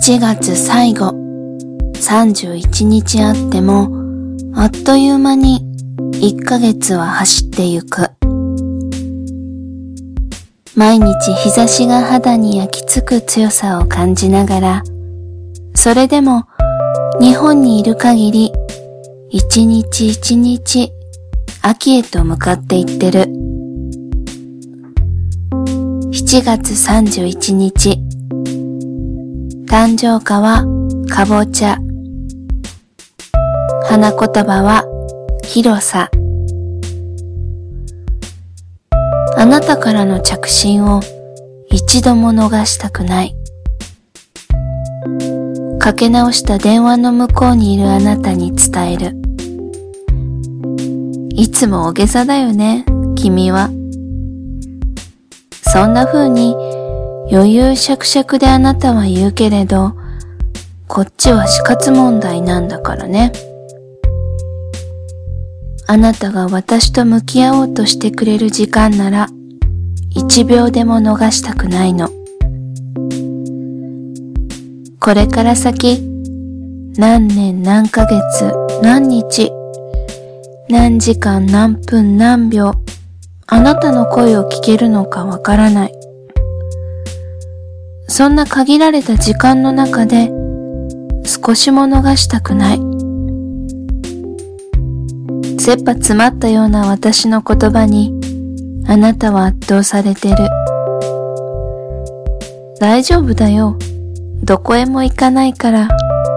7月最後、31日あっても、あっという間に1ヶ月は走ってゆく。毎日日差しが肌に焼き付く強さを感じながら、それでも日本にいる限り、一日一日秋へと向かっていってる。7月31日、誕生花はかぼちゃ。花言葉は広さ。あなたからの着信を一度も逃したくない。かけ直した電話の向こうにいるあなたに伝える。いつも大げさだよね、君は。そんな風に余裕しゃくしゃくであなたは言うけれど、こっちは死活問題なんだからね。あなたが私と向き合おうとしてくれる時間なら、1秒でも逃したくないの。これから先、何年何ヶ月何日、何時間何分何秒、あなたの声を聞けるのかわからない。そんな限られた時間の中で少しも逃したくない。切羽詰まったような私の言葉にあなたは圧倒されてる。大丈夫だよ。どこへも行かないから。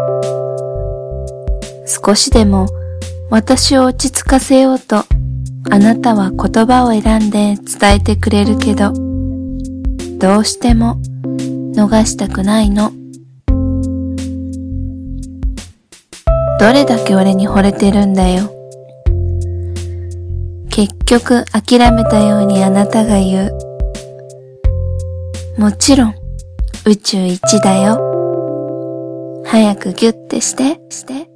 少しでも私を落ち着かせようとあなたは言葉を選んで伝えてくれるけど、どうしても逃したくないの。どれだけ俺に惚れてるんだよ。結局諦めたようにあなたが言う。もちろん宇宙一だよ。早くギュッてして。